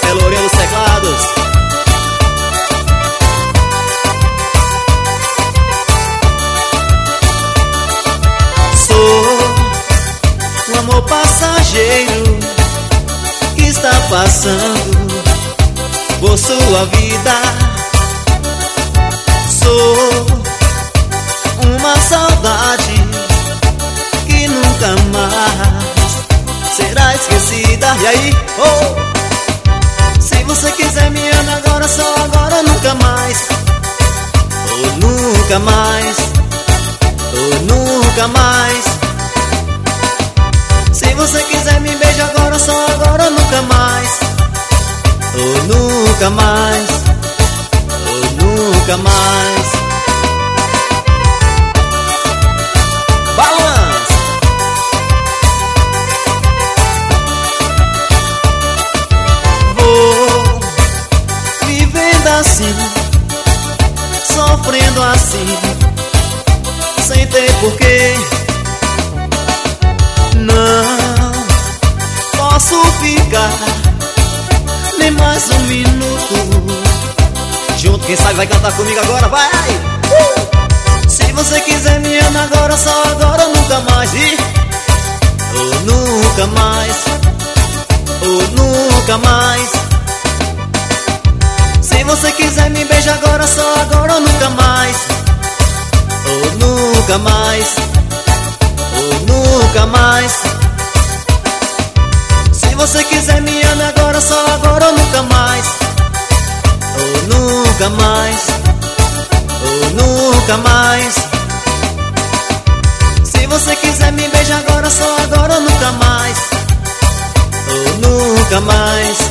é Lourinha dos teclados. Sou um amor passageiro que está passando por sua vida. Sou uma saudade que nunca mais será esquecida. E aí? Oh! Se você quiser me amar agora, só agora, nunca mais. Ou nunca mais. Ou nunca mais. Se você quiser me beijar agora, só agora, nunca mais. Ou nunca mais. Ou nunca mais. Balança! Vou vivendo assim, sofrendo assim, sem ter porquê. Não posso ficar nem mais um minuto junto. Quem sabe vai cantar comigo agora, vai! Se você quiser me amar agora, só agora, nunca mais. Ou nunca mais. Ou nunca mais. Se você quiser me beijar agora, só agora, nunca mais. Ou nunca mais. Ou nunca mais. Se você quiser me amar agora, só agora, nunca mais. Ou nunca mais. Ou nunca mais. Se você quiser me beijar agora, só agora, nunca mais. Ou nunca mais.